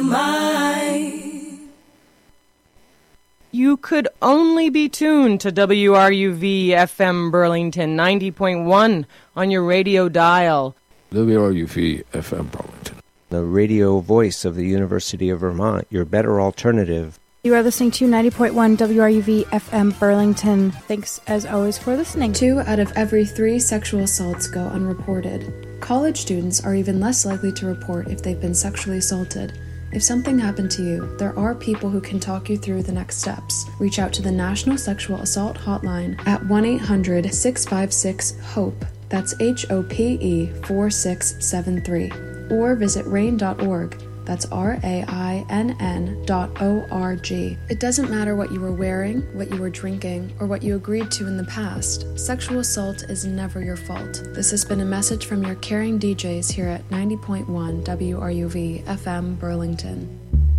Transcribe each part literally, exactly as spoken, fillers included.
your mind. You could only be tuned to W R U V F M Burlington ninety point one on your radio dial. W R U V F M Burlington, the radio voice of the University of Vermont, your better alternative. You are listening to ninety point one W R U V F M Burlington. Thanks, as always, for listening. Two out of every three sexual assaults go unreported. College students are even less likely to report if they've been sexually assaulted. If something happened to you, there are people who can talk you through the next steps. Reach out to the National Sexual Assault Hotline at one eight hundred six five six HOPE. That's H O P E four six seven three. Or visit rain dot org. That's R A I N N dot O R G. It doesn't matter what you were wearing, what you were drinking, or what you agreed to in the past. Sexual assault is never your fault. This has been a message from your caring D Js here at ninety point one W R U V F M Burlington.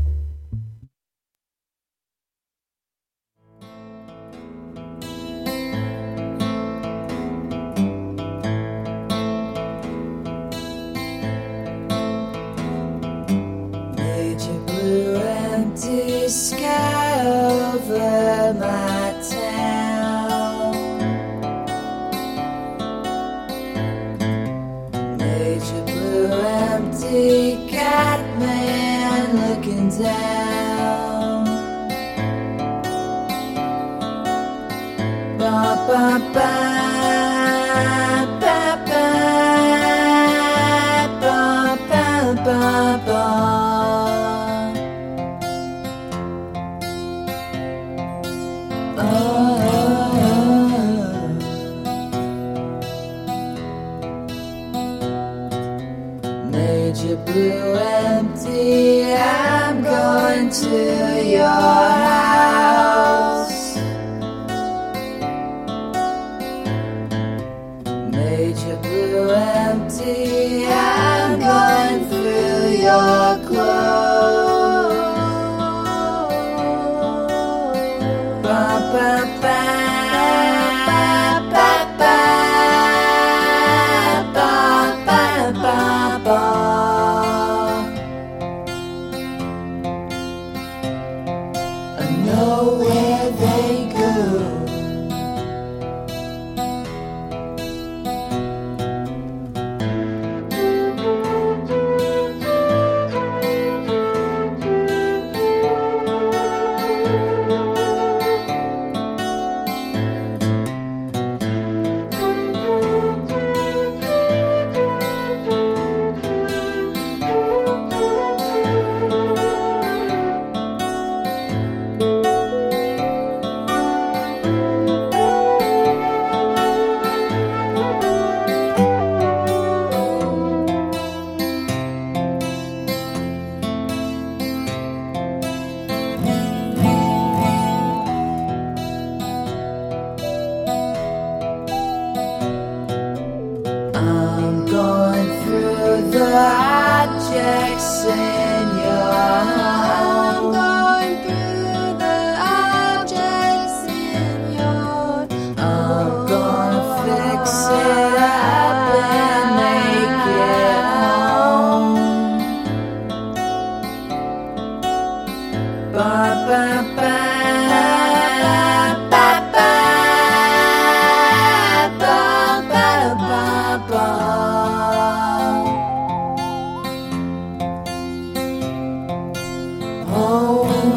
Sky over my town, major blue empty Catman looking down. Ba ba ba ba ba ba ba ba ba. Blue empty, I'm going to your house. Major blue empty, I'm going through your clothes. Ba ba ba ba ba ba ba ba ba. Where they go. Oh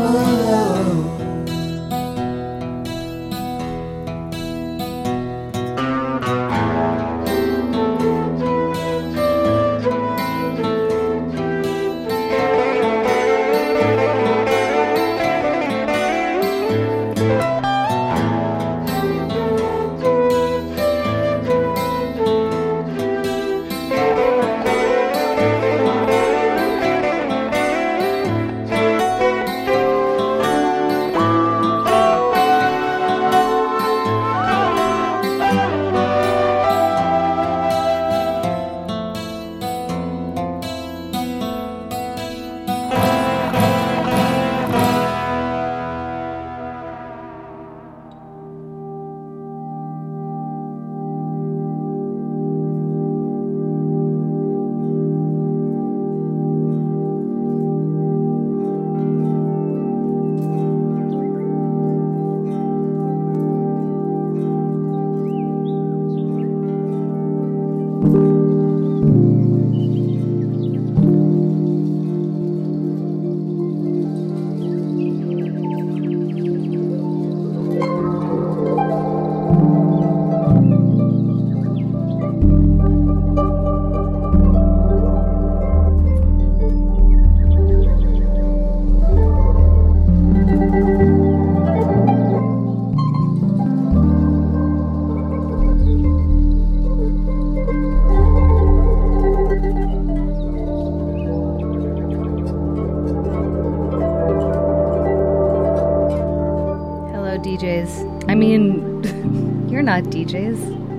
not D Js.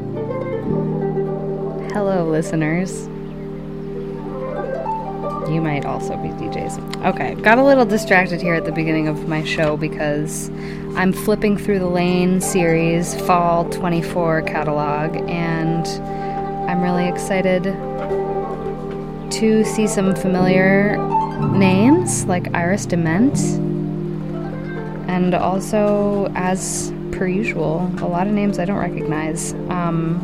Hello, listeners. You might also be D Js. Okay, got a little distracted here at the beginning of my show because I'm flipping through the Lane series Fall twenty-four catalog, and I'm really excited to see some familiar names like Iris Dement, and also, as per usual, a lot of names I don't recognize. Um,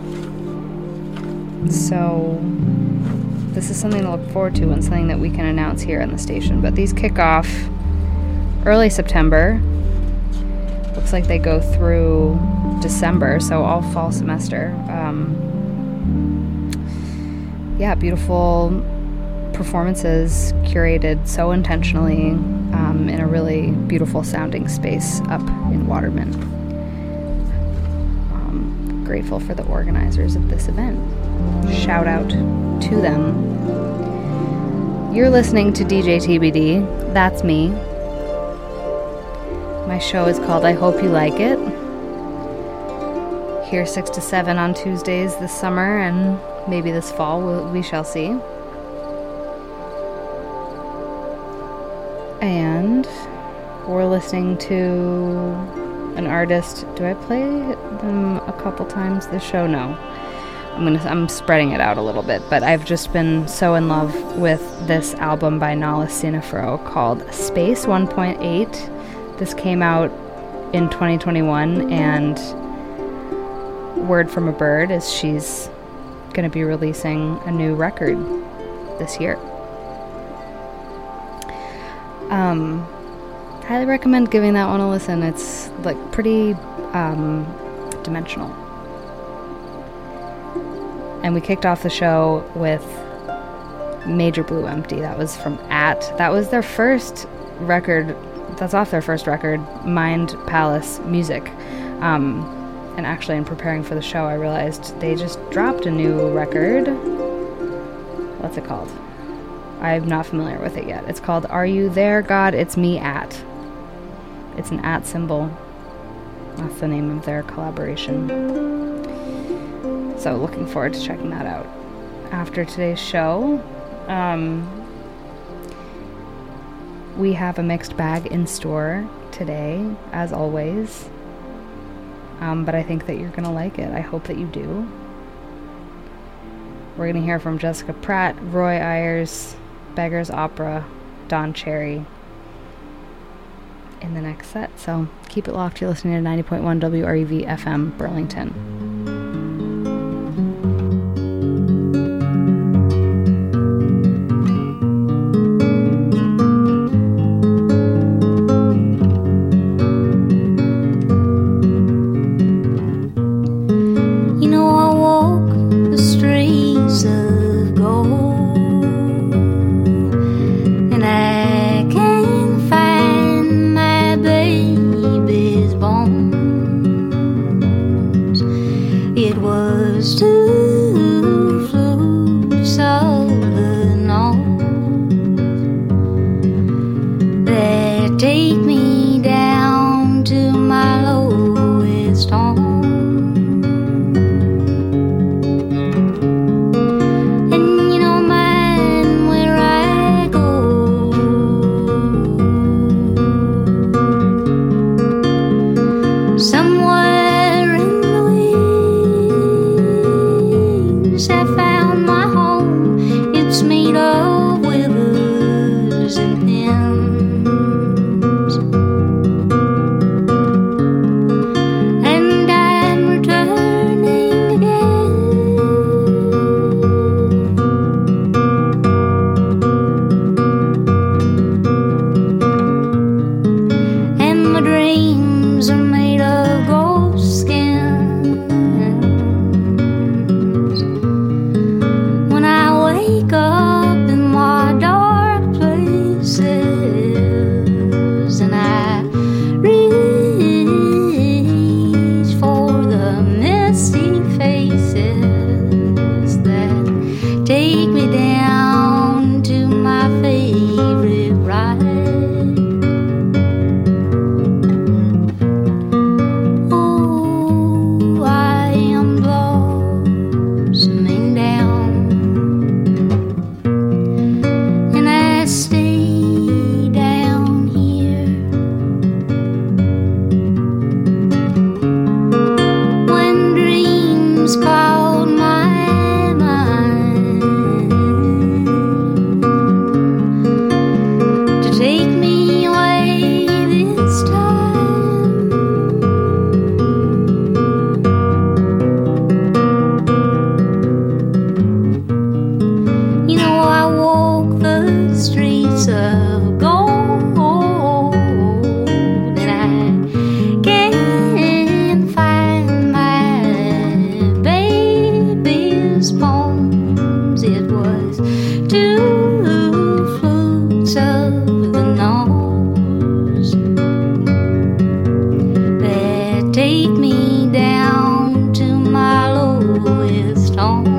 so this is something to look forward to and something that we can announce here on the station. But these kick off early September. Looks like they go through December, so all fall semester. Um, yeah, beautiful performances curated so intentionally um, in a really beautiful sounding space up in Waterman. Um, grateful for the organizers of this event. Shout out to them. You're listening to D J T B D. That's me. My show is called I Hope You Like It. Here six to seven on Tuesdays this summer, and maybe this fall, we'll, we shall see. And we're listening to an artist. Do I play them a couple times this show? No. I'm gonna I'm spreading it out a little bit, but I've just been so in love with this album by Nala Sinafro called Space one point eight. This came out in twenty twenty-one, and word from a bird is she's going to be releasing a new record this year. Um, highly recommend giving that one a listen. It's like pretty um, dimensional. And we kicked off the show with Major Blue Empty. That was from At. That was their first record. That's off their first record, Mind Palace Music. Um, and actually, in preparing for the show, I realized they just dropped a new record. What's it called? I'm not familiar with it yet. It's called Are You There, God? It's Me At. It's an at symbol. That's the name of their collaboration. So looking forward to checking that out. After today's show, um, we have a mixed bag in store today, as always. Um, but I think that you're going to like it. I hope that you do. We're going to hear from Jessica Pratt, Roy Ayers, Beggar's Opera, Don Cherry in the next set. So keep it locked. You're listening to ninety point one W R U V F M Burlington. I tones. It was two flutes of the nose that take me down to my lowest home.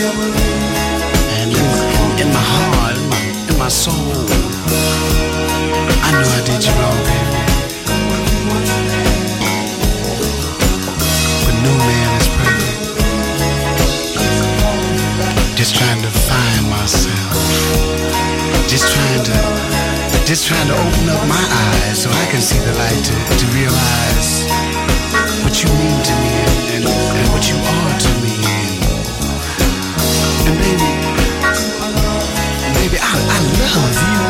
And in, in my heart, in my, in my soul, I know I did you wrong, baby. But no man is perfect. Just trying to find myself. Just trying to, just trying to open up my eyes so I can see the light to, to realize what you mean to me and, and, and what you are to me. And baby, baby, I, I love you.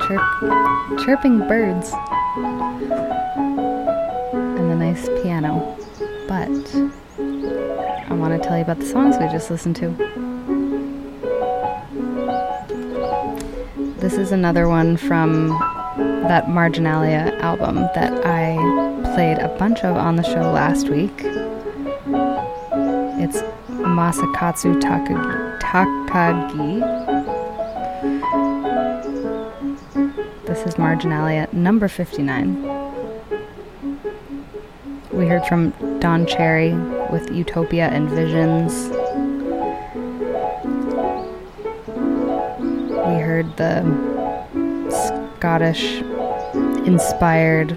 chirp, chirping birds and the nice piano. But I want to tell you about the songs we just listened to. This is another one from that Marginalia album that I played a bunch of on the show last week. It's Masakatsu Taka- Takagi. This is Marginalia number fifty-nine. We heard from Don Cherry with Utopia and Visions. We heard the Scottish-inspired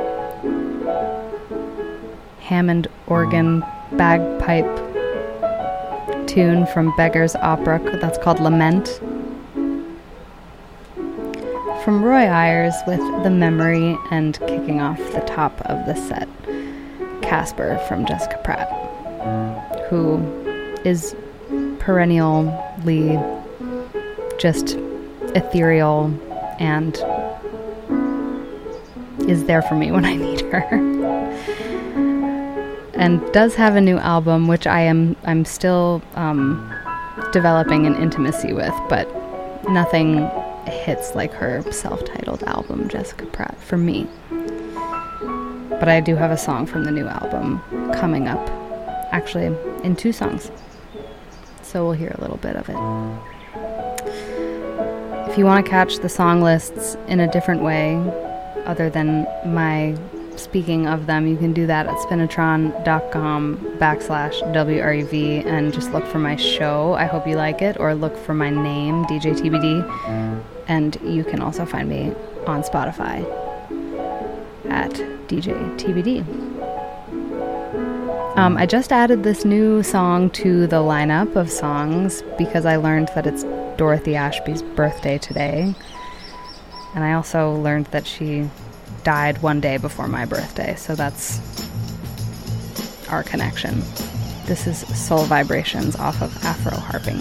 Hammond organ bagpipe tune from Beggar's Opera that's called Lament. From Roy Ayers with The Memory, and kicking off the top of the set, Casper from Jessica Pratt, who is perennially just ethereal and is there for me when I need her. And does have a new album, which I am I'm still um, developing an intimacy with, but nothing hits like her self-titled album, Jessica Pratt, for me. But I do have a song from the new album coming up, actually in two songs. So we'll hear a little bit of it. If you want to catch the song lists in a different way, other than my speaking of them, you can do that at spinatron.com backslash WRUV and just look for my show, I Hope You Like It, or look for my name, D J T B D. And you can also find me on Spotify at D J T B D. Um, I just added this new song to the lineup of songs because I learned that it's Dorothy Ashby's birthday today. And I also learned that she died one day before my birthday, so that's our connection. This is Soul Vibrations off of Afro Harping.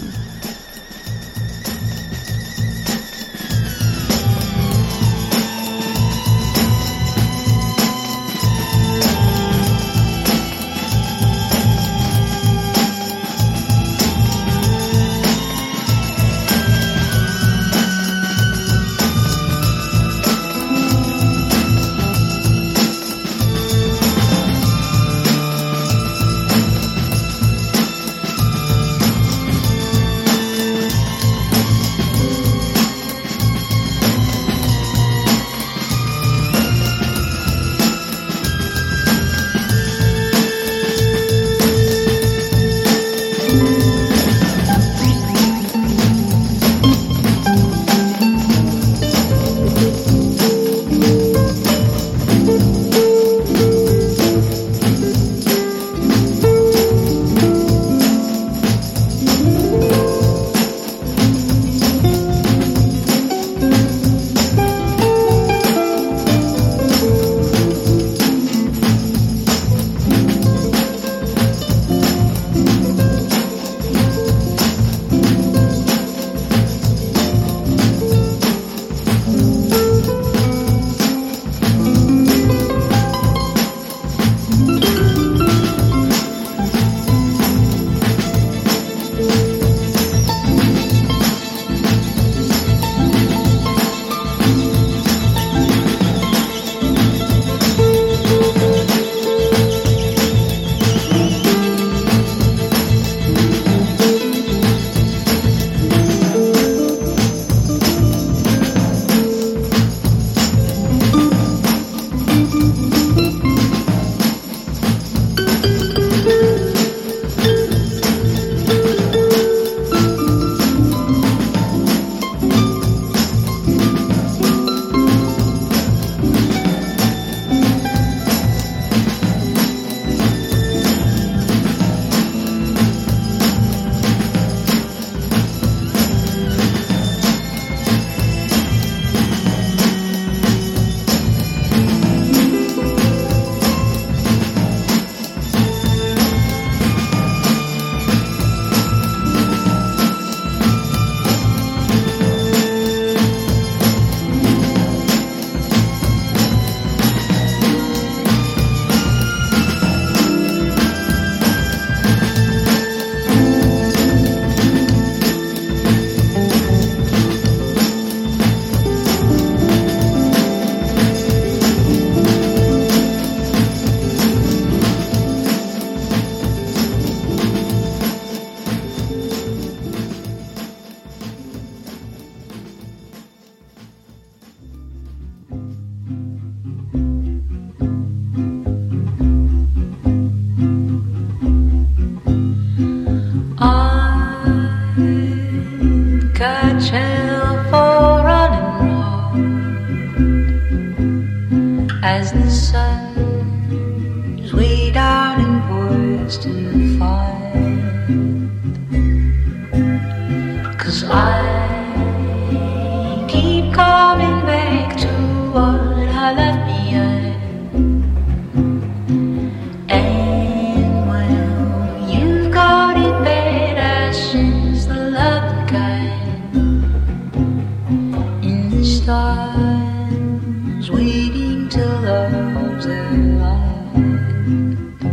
arms alive.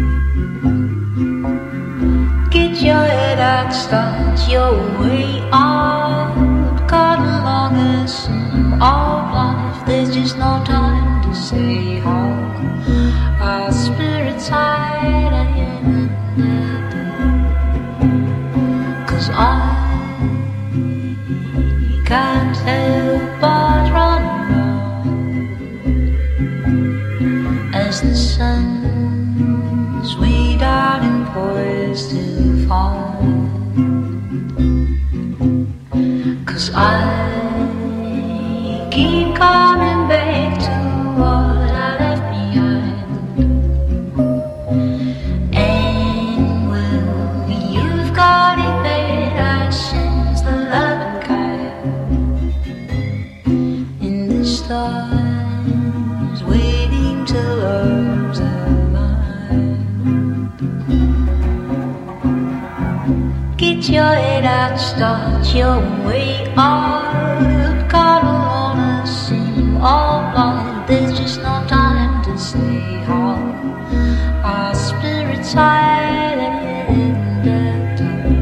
Get your head out, start your way out. Cut along a sim of life. There's just no time to say how. Our spirits hide at the end of the day. Cause I can't help but run around as the sun's way down and poised to fall. Cause I keep coming back to what I left behind. And well, you've got it bad, I sense the loving kind. And the stars waiting till arms alive. Get your head out, start your way out. Cuddle on a seam of life. There's just no time to say how. Our spirits hide at the end of time.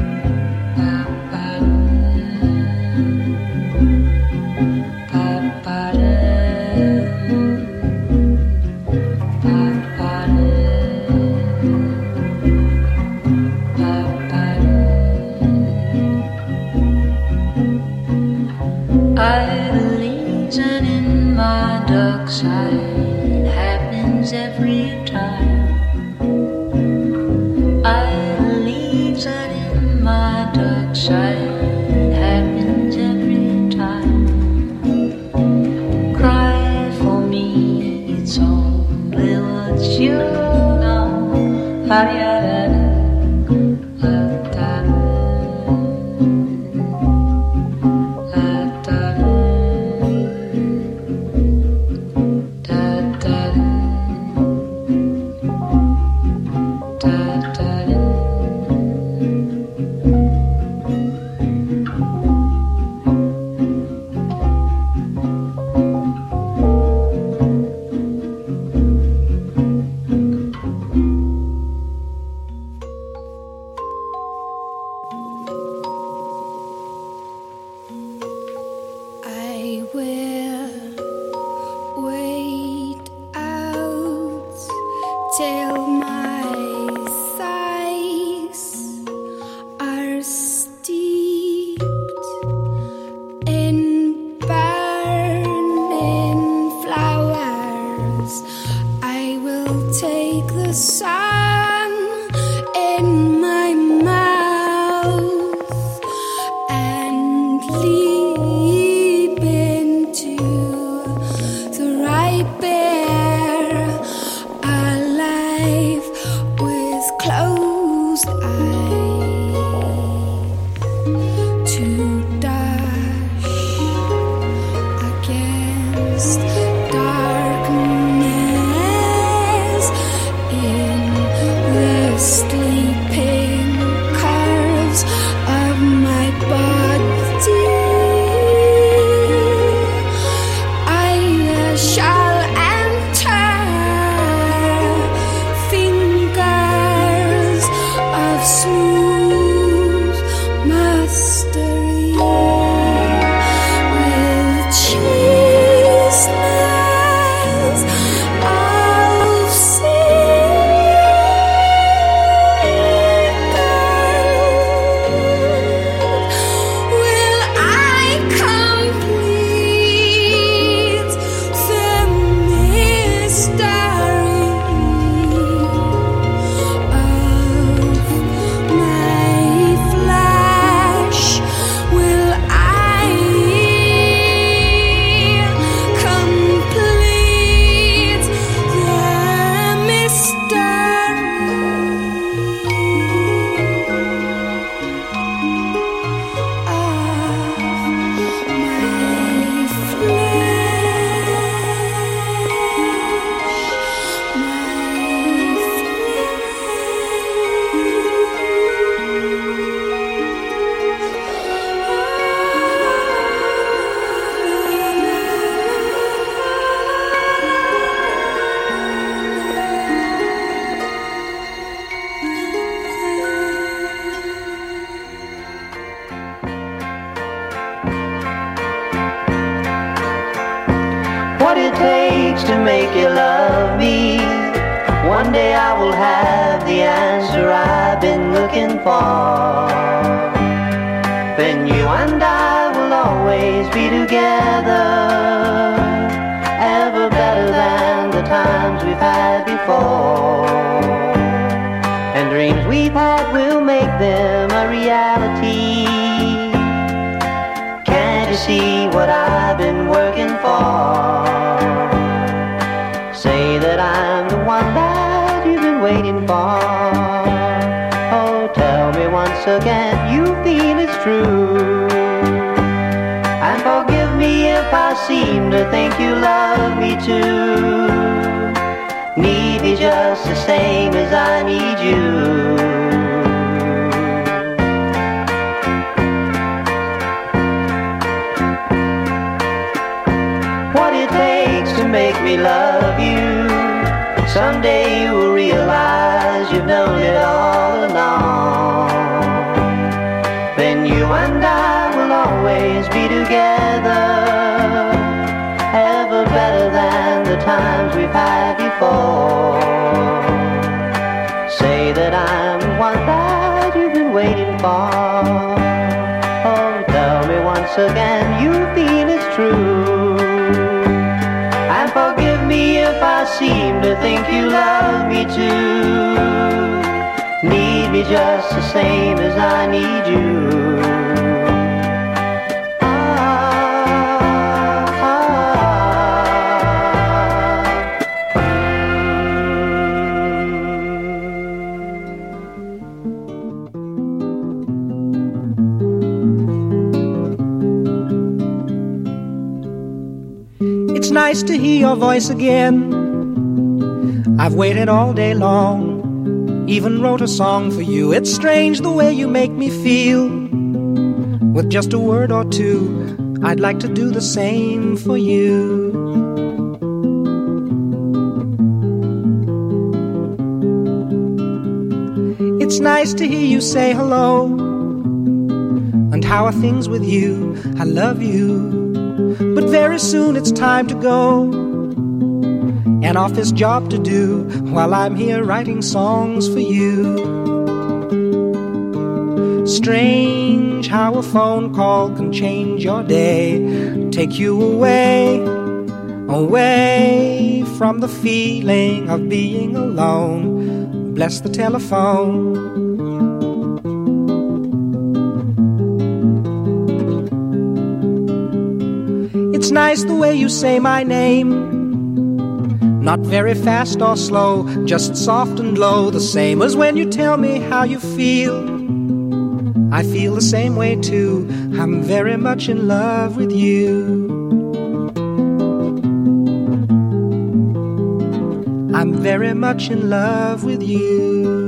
Idlings and in my dark side happens every time. Idlings and in my dark side happens every time. Cry for me, it's only what you know. Ariana. Darkness in the sleeping we've had before. And dreams we've had will make them a reality. Can't you see what I've been working for? Say that I'm the one that you've been waiting for. Oh, tell me once again you feel it's true. And forgive me if I seem to think you love me too. Need me just the same as I need you. What it takes to make me love you. Someday you'll realize you've known it all along. Then you and I will always be together, ever better than the times we've had before. Say that I'm the one that you've been waiting for. Oh, tell me once again you feel it's true. And forgive me if I seem to think you love me too. Need me just the same as I need you. It's nice to hear your voice again. I've waited all day long, even wrote a song for you. It's strange the way you make me feel. With just a word or two, I'd like to do the same for you. It's nice to hear you say hello. And how are things with you? I love you. But very soon it's time to go. An office job to do while I'm here writing songs for you. Strange how a phone call can change your day, take you away, away from the feeling of being alone. Bless the telephone. It's nice the way you say my name. Not very fast or slow, just soft and low, the same as when you tell me how you feel. I feel the same way too. I'm very much in love with you. I'm very much in love with you.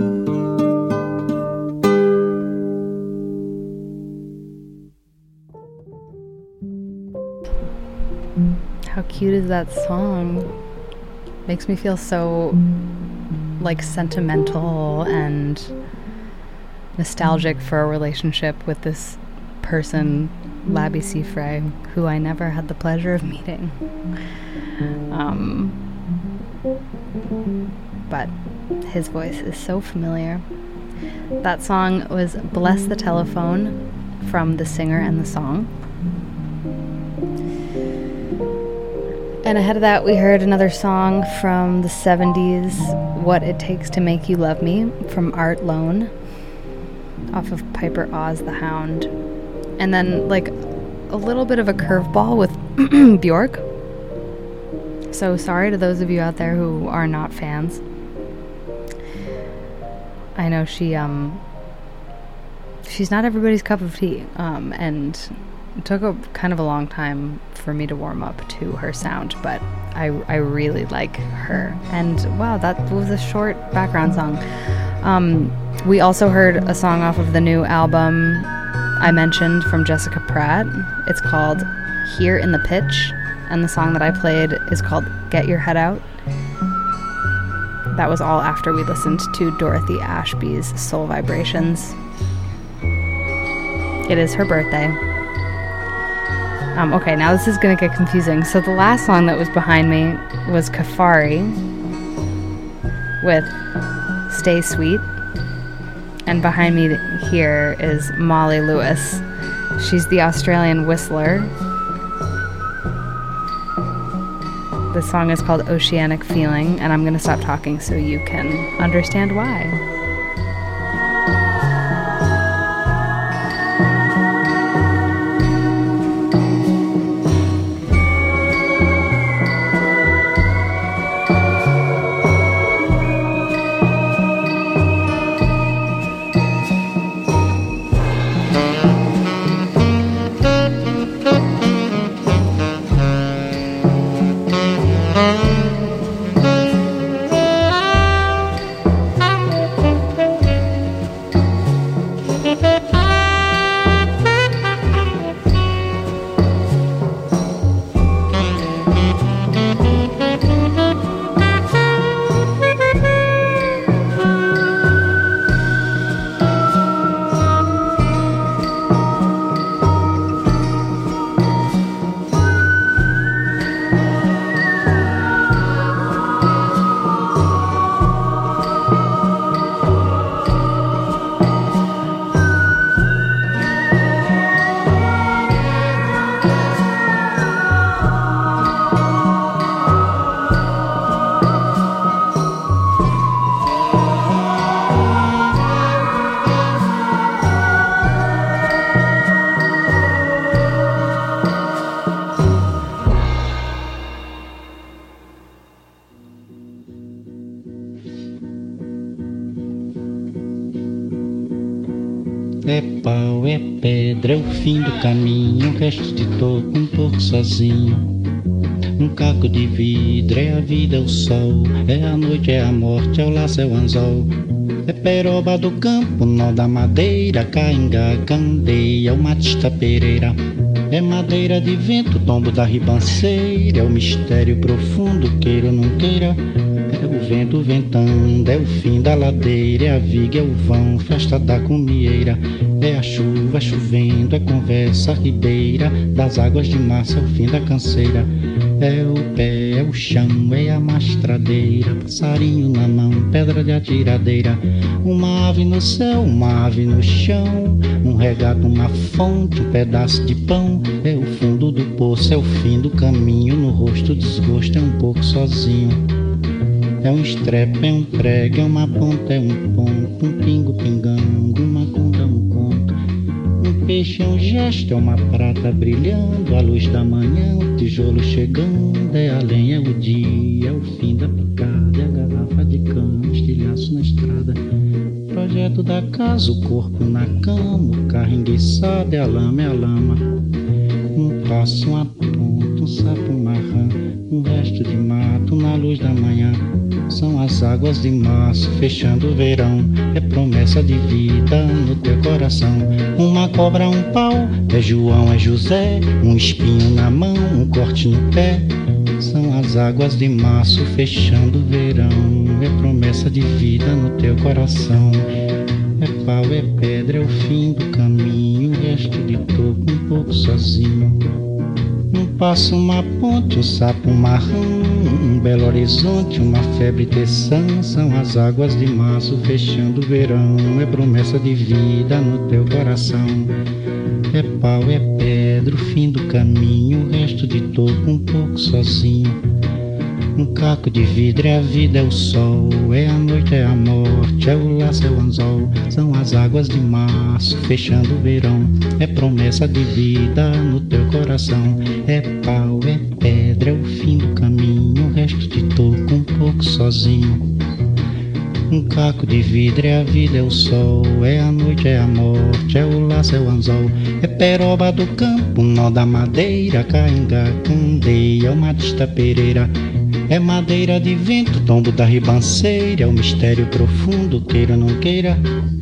How cute is that song? Makes me feel so like sentimental and nostalgic for a relationship with this person, Labi Siffre, who I never had the pleasure of meeting. Um, but his voice is so familiar. That song was Bless the Telephone from The Singer and the Song. And ahead of that, we heard another song from the seventies, What It Takes to Make You Love Me, from Art Lone, off of Piper Oz the Hound. And then, like, a little bit of a curveball with Bjork. So sorry to those of you out there who are not fans. I know she, um, she's not everybody's cup of tea, um, and it took a kind of a long time for me to warm up to her sound, but I, I really like her. And wow, that was a short background song. Um, we also heard a song off of the new album I mentioned from Jessica Pratt. It's called Here in the Pitch, and the song that I played is called Get Your Head Out. That was all after we listened to Dorothy Ashby's Soul Vibrations. It is her birthday. Um, okay, now this is going to get confusing. So the last song that was behind me was Kafari with Stay Sweet. And behind me here is Molly Lewis. She's the Australian whistler. The song is called Oceanic Feeling, and I'm going to stop talking so you can understand why. É pau, é pedra, é o fim do caminho, um resto de toco, um pouco sozinho. Um caco de vidro, é a vida, é o sol, é a noite, é a morte, é o laço, é o anzol. É peroba do campo, nó da madeira, cainga, candeia, o matista pereira. É madeira de vento, tombo da ribanceira, é o mistério profundo, queira ou não queira. É o vento ventando, é o fim da ladeira, é a viga, é o vão, festa da comieira. É a chuva chovendo, é conversa ribeira, das águas de massa, é o fim da canseira. É o pé, é o chão, é a mastradeira, passarinho na mão, pedra de atiradeira. Uma ave no céu, uma ave no chão, um regato, uma fonte, um pedaço de pão. É o fundo do poço, é o fim do caminho, no rosto desgosto, é um pouco sozinho. É um estrepe, é um prego, é uma ponta, é um ponto, um pingo pingando, uma conta, um conto. Um peixe é um gesto, é uma prata brilhando, a luz da manhã, o tijolo chegando. É a lenha, é o dia, é o fim da picada, é a garrafa de cana, estilhaço na estrada. Projeto da casa, o corpo na cama, o carro enguiçado, é a lama, é a lama. Um passo, uma ponta, um sapo, uma rã, um resto de mato na luz da manhã. São as águas de março fechando o verão, é promessa de vida no teu coração. Uma cobra, um pau, é João, é José, um espinho na mão, um corte no pé. São as águas de março fechando o verão, é promessa de vida no teu coração. É pau, é pedra, é o fim do caminho, resto de toco, um pouco sozinho. Um passo, uma ponte, um sapo, um marrão, um belo horizonte, uma febre teção. São as águas de março fechando o verão, é promessa de vida no teu coração. É pau, é pedra, o fim do caminho, o resto de toco, um pouco sozinho. Um caco de vidro, é a vida, é o sol, é a noite, é a morte, é o laço, é o anzol. São as águas de março fechando o verão, é promessa de vida no teu coração. É pau, é pedra, é o fim do caminho, o resto de toco, um pouco sozinho. Um caco de vidro, é a vida, é o sol, é a noite, é a morte, é o laço, é o anzol. É peroba do campo, nó da madeira, cainga, candeia, o matista pereira. É madeira de vento, tombo da ribanceira, é o mistério profundo, queira ou não queira.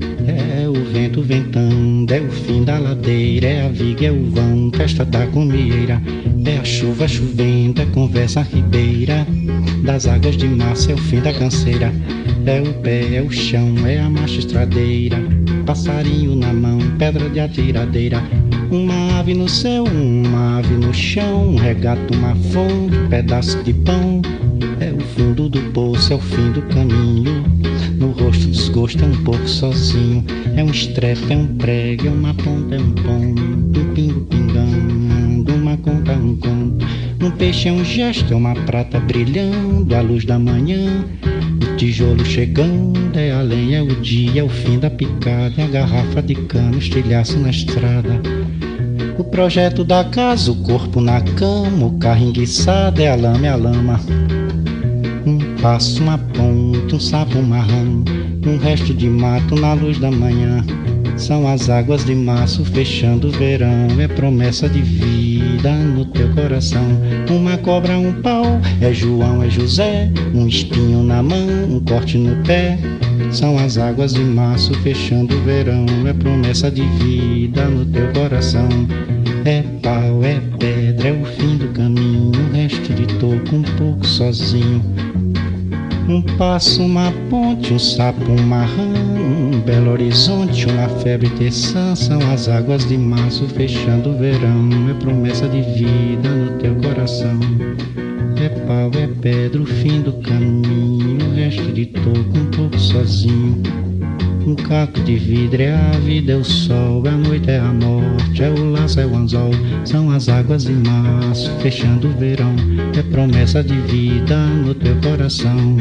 É o vento ventando, é o fim da ladeira, é a viga, é o vão, festa da comieira. É a chuva chovendo, é conversa ribeira, das águas de março, é o fim da canseira. É o pé, é o chão, é a marcha estradeira, passarinho na mão, pedra de atiradeira. Uma ave no céu, uma ave no chão, um regato, uma fonte, um pedaço de pão. É o fundo do poço, é o fim do caminho, no rosto desgosto, é um pouco sozinho. É um estrepe, é um prego, é uma ponta, é um ponto, um pingo pingando, uma conta um conto. Um peixe é um gesto, é uma prata brilhando à luz da manhã. O tijolo chegando, é a lenha, é o dia, é o fim da picada, é a garrafa de cana, o estilhaço na estrada. O projeto da casa, o corpo na cama, o carro enguiçado, é a lama, é a lama. Um passo, uma ponta, um sapo marrom, um resto de mato na luz da manhã. São as águas de março fechando o verão, é promessa de vida no teu coração. Uma cobra, um pau, é João, é José, um espinho na mão, um corte no pé. São as águas de março fechando o verão, é promessa de vida no teu coração. É pau, é pedra, é o fim do caminho, um resto de toco, um pouco sozinho. Um passo, uma ponte, um sapo, um marrão, um belo horizonte, uma febre terçã. São as águas de março fechando o verão, é promessa de vida no teu coração. É pau, é pedra, o fim do caminho, o resto de toco, um pouco sozinho. Um caco de vidro, é a vida, é o sol, a noite é a morte, é o laço, é o anzol. São as águas de março fechando o verão, é promessa de vida no teu coração.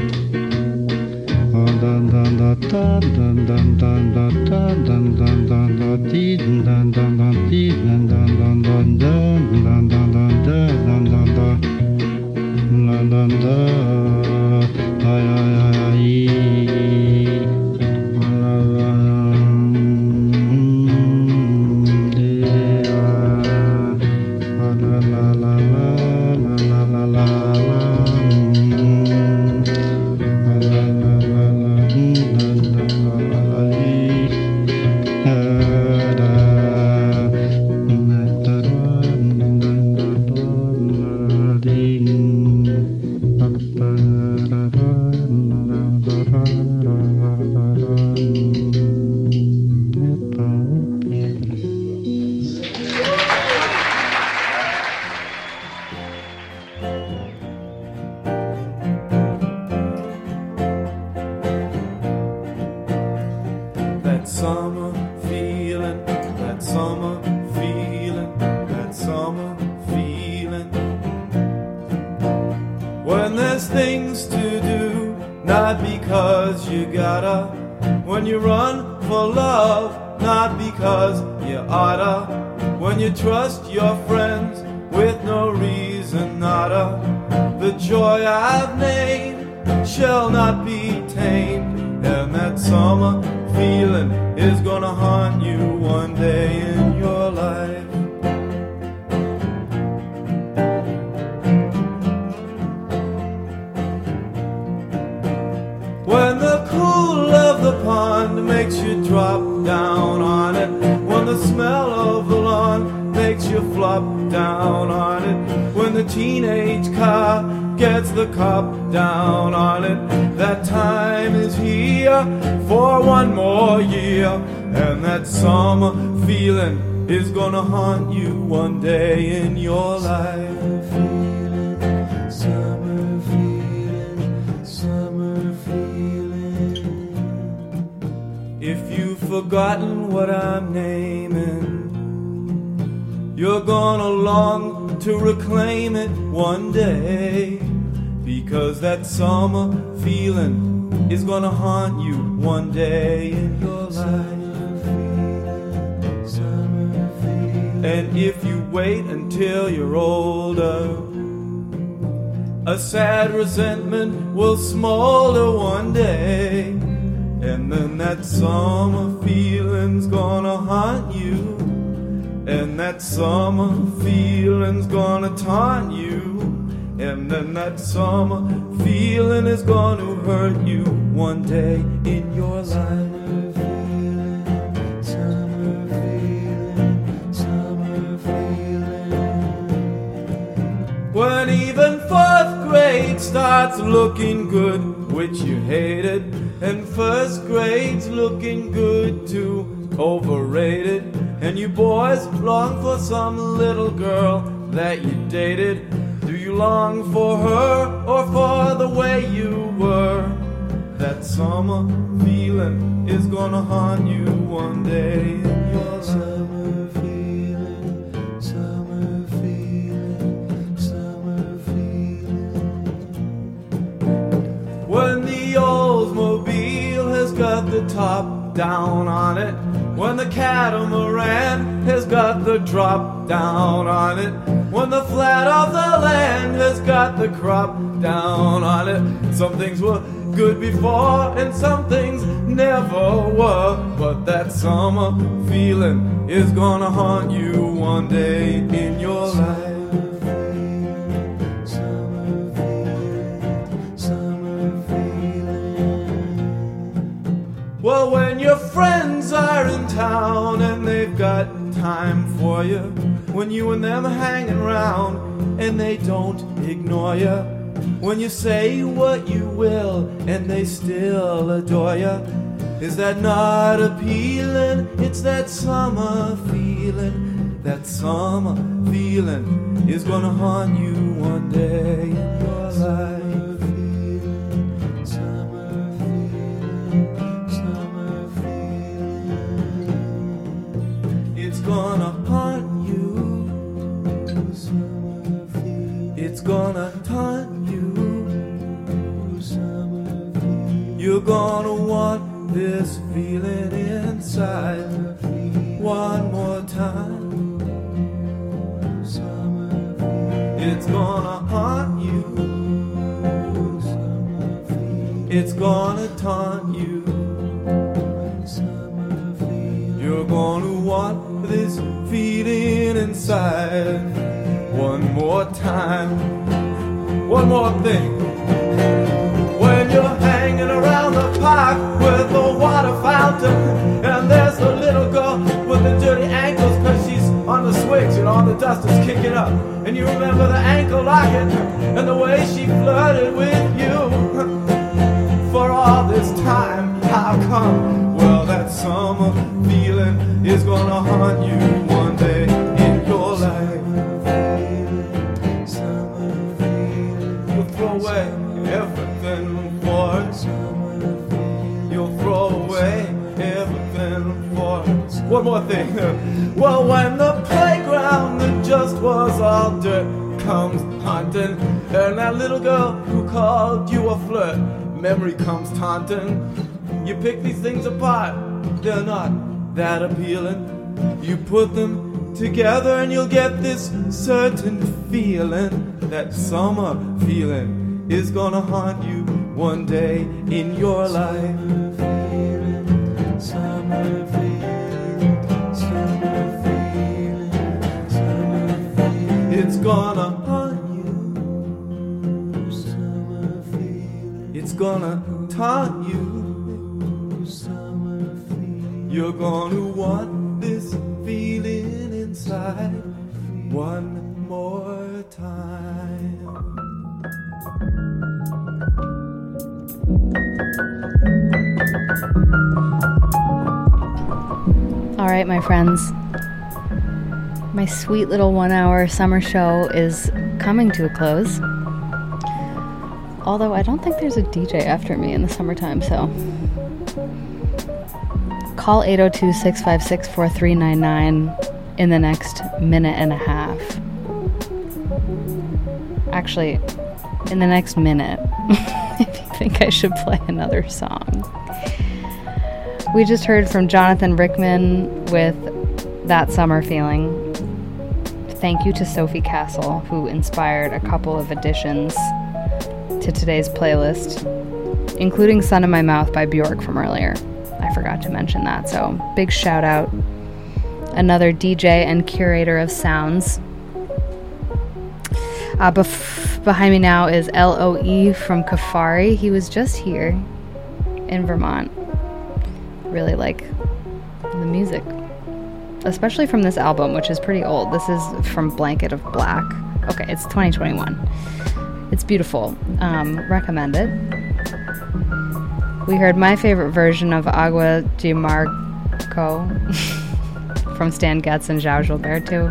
Is gonna haunt you one day in your life. Summer feeling, summer feeling. If you've forgotten what I'm naming, you're gonna long to reclaim it one day, because that summer feeling is gonna haunt you one day in your life. And if you wait until you're older, a sad resentment will smolder one day, and then that summer feeling's gonna haunt you, and that summer feeling's gonna taunt you, and then that summer feeling is gonna hurt you one day in your life. When even fourth grade starts looking good, which you hated, and first grade's looking good too, overrated, and you boys long for some little girl that you dated. Do you long for her or for the way you were? That summer feeling is gonna haunt you one day in your summer feeling, summer feeling. the top down on it, when the catamaran has got the drop down on it, when the flat of the land has got the crop down on it. Some things were good before and some things never were, but that summer feeling is gonna haunt you one day in your life. Well, when your friends are in town and they've got time for you, when you and them are hanging around and they don't ignore you, when you say what you will and they still adore you, is that not appealing? It's that summer feeling. That summer feeling is gonna haunt you one day in your life. It's gonna haunt you. It's gonna taunt you. You're gonna want this feeling inside one more time. It's gonna haunt you. It's gonna taunt you. You're gonna want this feeling inside one more time. One more thing. When you're hanging around the park with the water fountain, and there's a little girl with the dirty ankles cause she's on the switch and all the dust is kicking up, and you remember the ankle locket and the way she flirted with you for all this time. How come? Well, that summer feeling is gonna haunt you one day in your life. You'll throw away everything for it. You'll throw away everything for it. One more thing. Well, when the playground that just was all dirt comes haunting, and that little girl who called you a flirt, memory comes taunting. You pick these things apart, they're not that appealing. You put them together and you'll get this certain feeling. That summer feeling is gonna haunt you one day in your life. Summer feeling, summer feeling, summer feeling. It's gonna haunt you. Summer feeling. It's gonna taunt you. You're gonna want this feeling inside one more time. All right, my friends. My sweet little one-hour summer show is coming to a close. Although I don't think there's a D J after me in the summertime, so... Call eight oh two, six five six, four three nine nine in the next minute and a half. Actually, in the next minute, if you think I should play another song. We just heard from Jonathan Rickman with That Summer Feeling. Thank you to Sophie Castle, who inspired a couple of additions to today's playlist, including Sun in My Mouth by Bjork from earlier. I forgot to mention that, so big shout out. Another D J and curator of sounds. Uh, bef- behind me now is L O E from Kafari. He was just here in Vermont. Really like the music, especially from this album, which is pretty old. This is from Blanket of Black. Okay, it's twenty twenty-one. It's beautiful. Um, recommend it. We heard my favorite version of Agua de Marco from Stan Getz and João Gilberto.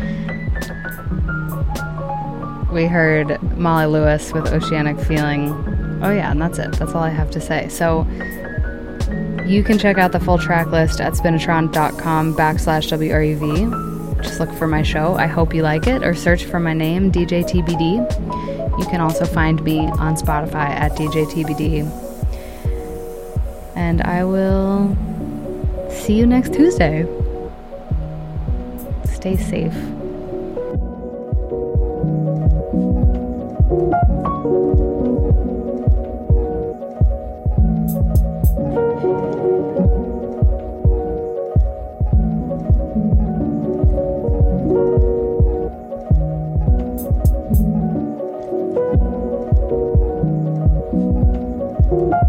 We heard Molly Lewis with Oceanic Feeling. Oh yeah, and that's it. That's all I have to say. So you can check out the full track list at spinatron.com backslash WRUV. Just look for my show. I hope you like it, or search for my name, D J T B D. You can also find me on Spotify at D J T B D. And I will see you next Tuesday. Stay safe. Thank you.